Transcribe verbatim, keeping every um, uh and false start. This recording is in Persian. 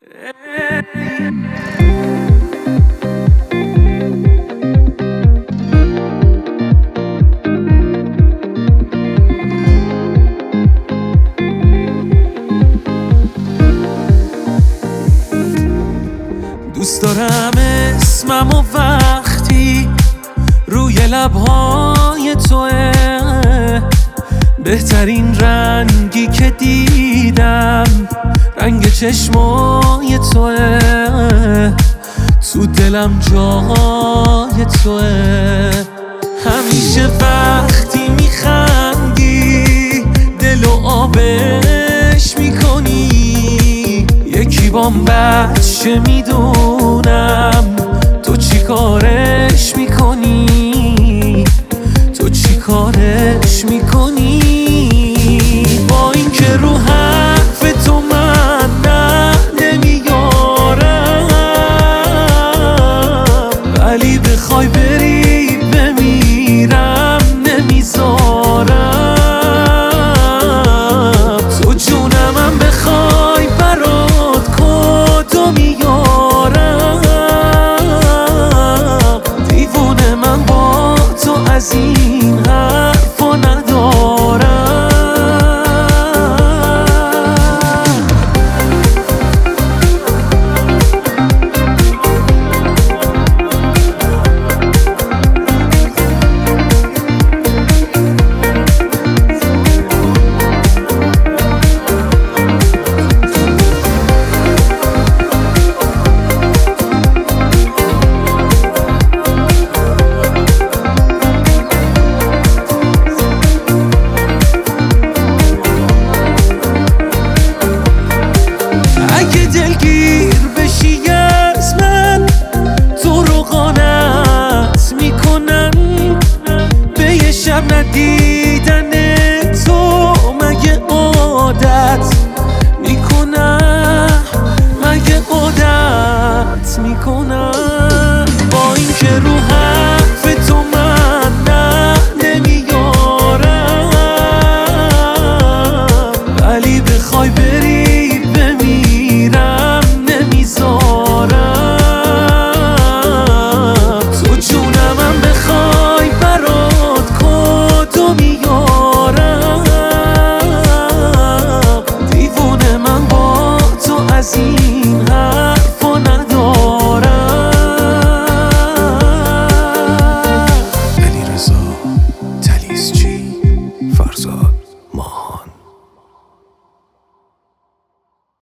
دوست دارم اسمم و وقتی روی لبهای توه، بهترین رنگی که دیدم رنگ چشمای توه، تو دلم جای توه. همیشه وقتی میخندی دل و آبش میکنی، یکی بام بچه میدونم تو چی کارش میکنی، تو چی کارش میکنی. با این که رو حرف تو من نه نمیارم، ولی بخوای بری بمیرم نمیذارم. تو جونمم بخوای برات کدو میارم، دیوونه من با تو از این حرفا ندارم. اگه دلگیر بشی از من، تو رو قانت میکنن به یه شب ندیدن تو. مگه عادت میکنم، مگه عادت میکنم. با این که رو حرف تو من نه نمیارم، ولی بخوای بری بمیرم نمیذارم. تو جونمم بخوای برات کدو میارم، دیوونه من با تو از این